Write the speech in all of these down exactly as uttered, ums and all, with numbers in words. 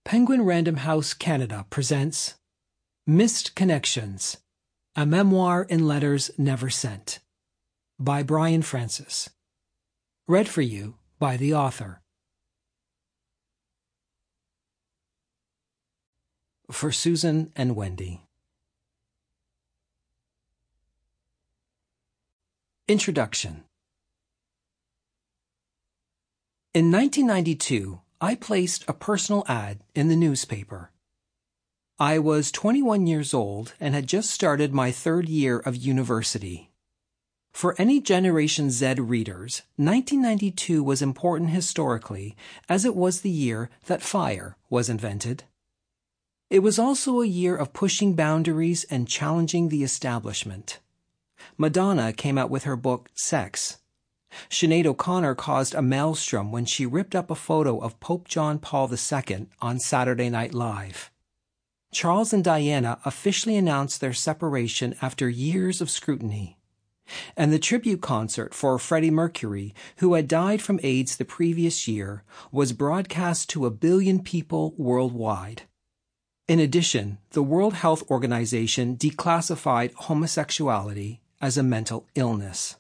Penguin Random House Canada presents Missed Connections, a memoir in letters never sent, by Brian Francis. Read for you by the author. For Susan and Wendy. Introduction. In nineteen ninety-two, I placed a personal ad in the newspaper. I was twenty-one years old and had just started my third year of university. For any Generation Z readers, nineteen ninety-two was important historically, as it was the year that fire was invented. It was also a year of pushing boundaries and challenging the establishment. Madonna came out with her book Sex. Sinead O'Connor caused a maelstrom when she ripped up a photo of Pope John Paul the Second on Saturday Night Live. Charles and Diana officially announced their separation after years of scrutiny. And the tribute concert for Freddie Mercury, who had died from AIDS the previous year, was broadcast to a billion people worldwide. In addition, the World Health Organization declassified homosexuality as a mental illness.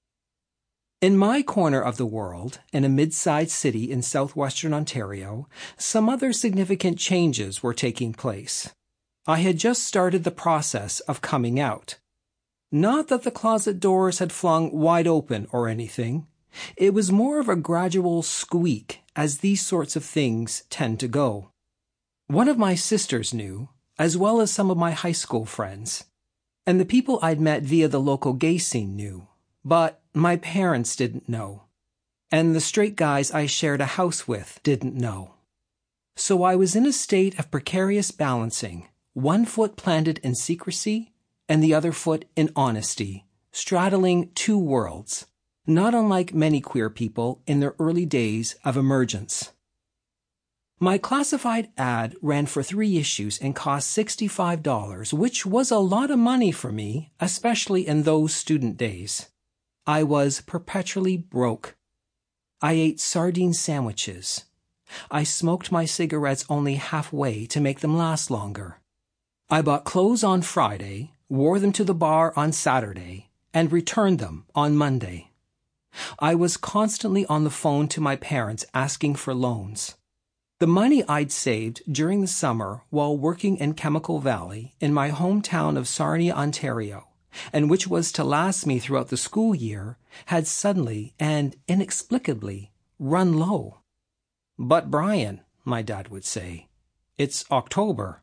In my corner of the world, in a mid-sized city in southwestern Ontario, some other significant changes were taking place. I had just started the process of coming out. Not that the closet doors had flung wide open or anything. It was more of a gradual squeak, as these sorts of things tend to go. One of my sisters knew, as well as some of my high school friends. And the people I'd met via the local gay scene knew. But my parents didn't know. And the straight guys I shared a house with didn't know. So I was in a state of precarious balancing, one foot planted in secrecy and the other foot in honesty, straddling two worlds, not unlike many queer people in their early days of emergence. My classified ad ran for three issues and cost sixty-five dollars, which was a lot of money for me, especially in those student days. I was perpetually broke. I ate sardine sandwiches. I smoked my cigarettes only halfway to make them last longer. I bought clothes on Friday, wore them to the bar on Saturday, and returned them on Monday. I was constantly on the phone to my parents asking for loans. The money I'd saved during the summer while working in Chemical Valley in my hometown of Sarnia, Ontario, and which was to last me throughout the school year, had suddenly and inexplicably run low. "But Brian," my dad would say, "it's October."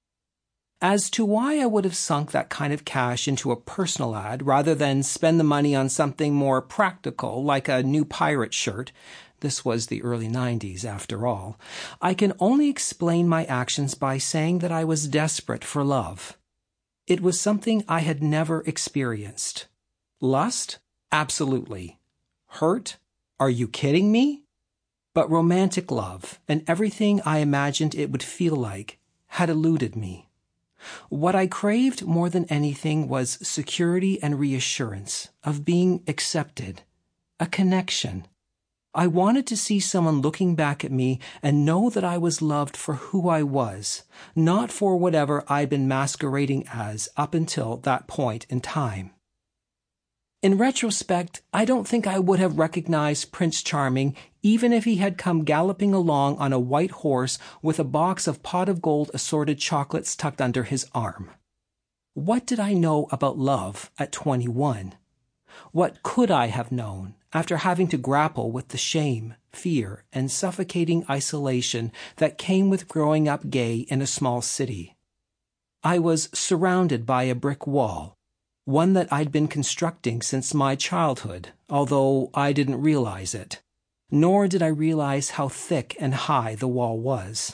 As to why I would have sunk that kind of cash into a personal ad rather than spend the money on something more practical like a new pirate shirt, this was the early nineties after all, I can only explain my actions by saying that I was desperate for love. It was something I had never experienced. Lust? Absolutely. Hurt? Are you kidding me? But romantic love, and everything I imagined it would feel like, had eluded me. What I craved more than anything was security and reassurance of being accepted, a connection. I wanted to see someone looking back at me and know that I was loved for who I was, not for whatever I'd been masquerading as up until that point in time. In retrospect, I don't think I would have recognized Prince Charming even if he had come galloping along on a white horse with a box of pot of gold assorted chocolates tucked under his arm. What did I know about love at twenty-one? What could I have known after having to grapple with the shame, fear, and suffocating isolation that came with growing up gay in a small city? I was surrounded by a brick wall, one that I'd been constructing since my childhood, although I didn't realize it, nor did I realize how thick and high the wall was.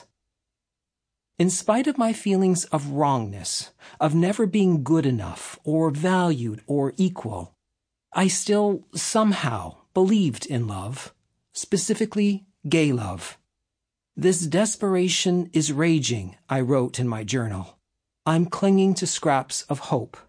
In spite of my feelings of wrongness, of never being good enough or valued or equal, I still, somehow, believed in love, specifically gay love. "This desperation is raging," I wrote in my journal. "I'm clinging to scraps of hope."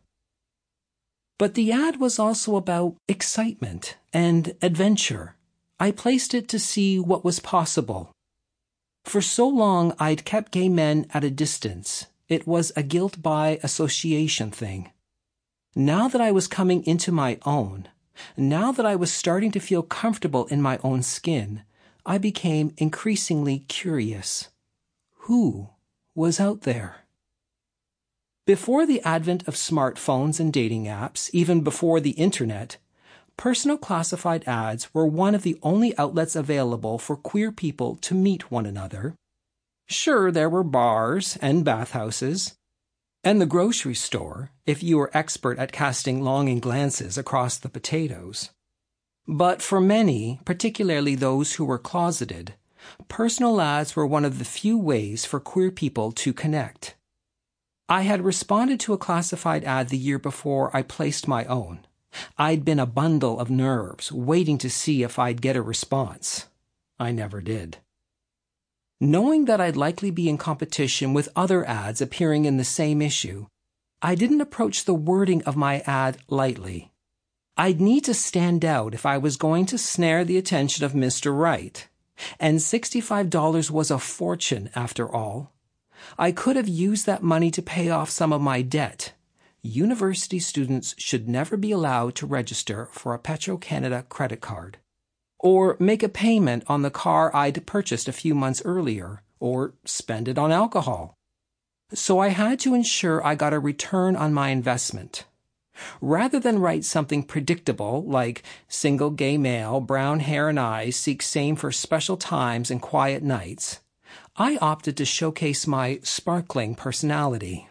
But the ad was also about excitement and adventure. I placed it to see what was possible. For so long, I'd kept gay men at a distance. It was a guilt by association thing. Now that I was coming into my own, now that I was starting to feel comfortable in my own skin, I became increasingly curious. Who was out there? Before the advent of smartphones and dating apps, even before the internet, personal classified ads were one of the only outlets available for queer people to meet one another. Sure, there were bars and bathhouses, and the grocery store, if you were expert at casting longing glances across the potatoes. But for many, particularly those who were closeted, personal ads were one of the few ways for queer people to connect. I had responded to a classified ad the year before I placed my own. I'd been a bundle of nerves, waiting to see if I'd get a response. I never did. Knowing that I'd likely be in competition with other ads appearing in the same issue, I didn't approach the wording of my ad lightly. I'd need to stand out if I was going to snare the attention of Mister Right, and sixty-five dollars was a fortune after all. I could have used that money to pay off some of my debt. University students should never be allowed to register for a Petro-Canada credit card, or make a payment on the car I'd purchased a few months earlier, or spend it on alcohol. So I had to ensure I got a return on my investment. Rather than write something predictable like single gay male, brown hair and eyes seek same for special times and quiet nights, I opted to showcase my sparkling personality.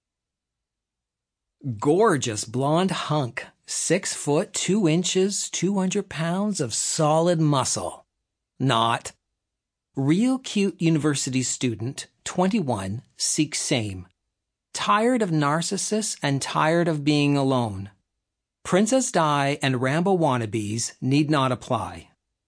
Gorgeous blonde hunk, six foot, two inches, two hundred pounds of solid muscle. Not. Real cute university student, twenty-one, seeks same. Tired of narcissists and tired of being alone. Princess Di and Rambo wannabes need not apply.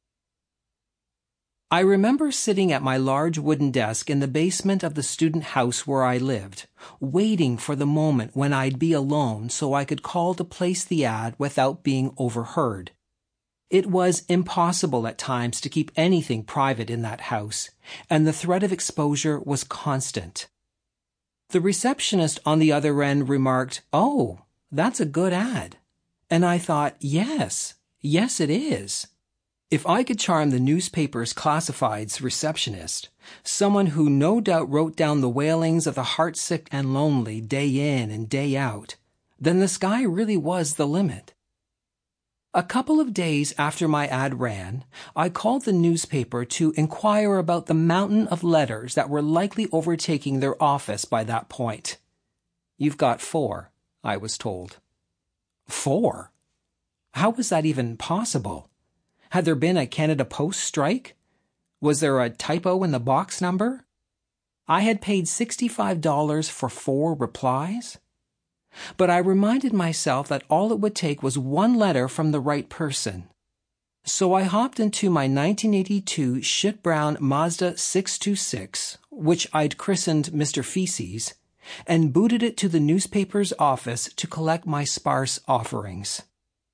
I remember sitting at my large wooden desk in the basement of the student house where I lived, waiting for the moment when I'd be alone so I could call to place the ad without being overheard. It was impossible at times to keep anything private in that house, and the threat of exposure was constant. The receptionist on the other end remarked, "Oh, that's a good ad." And I thought, yes, yes it is. If I could charm the newspaper's classifieds receptionist, someone who no doubt wrote down the wailings of the heartsick and lonely day in and day out, then the sky really was the limit. A couple of days after my ad ran, I called the newspaper to inquire about the mountain of letters that were likely overtaking their office by that point. "You've got four," I was told. Four? How was that even possible? Had there been a Canada Post strike? Was there a typo in the box number? I had paid sixty-five dollars for four replies? But I reminded myself that all it would take was one letter from the right person. So I hopped into my nineteen eighty-two shit-brown Mazda six two six, which I'd christened Mister Feces, and booted it to the newspaper's office to collect my sparse offerings.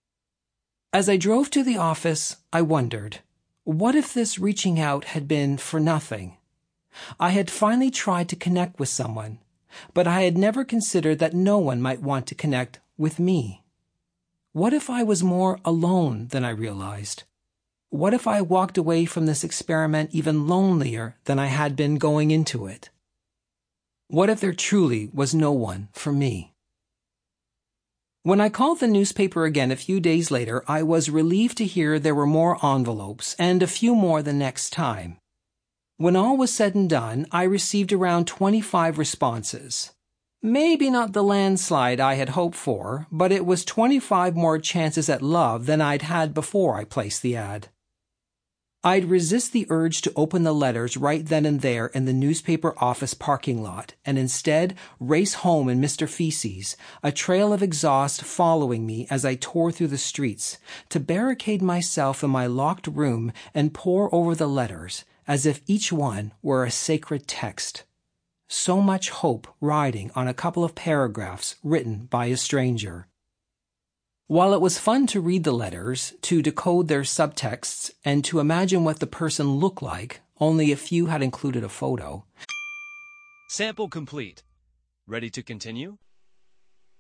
As I drove to the office, I wondered, what if this reaching out had been for nothing? I had finally tried to connect with someone, but I had never considered that no one might want to connect with me. What if I was more alone than I realized? What if I walked away from this experiment even lonelier than I had been going into it? What if there truly was no one for me? When I called the newspaper again a few days later, I was relieved to hear there were more envelopes, and a few more the next time. When all was said and done, I received around twenty-five responses. Maybe not the landslide I had hoped for, but it was twenty-five more chances at love than I'd had before I placed the ad. I'd resist the urge to open the letters right then and there in the newspaper office parking lot, and instead race home in Mister Feces, a trail of exhaust following me as I tore through the streets, to barricade myself in my locked room and pore over the letters, as if each one were a sacred text. So much hope riding on a couple of paragraphs written by a stranger. While it was fun to read the letters, to decode their subtexts, and to imagine what the person looked like, Only a few had included a photo. Sample complete. Ready to continue?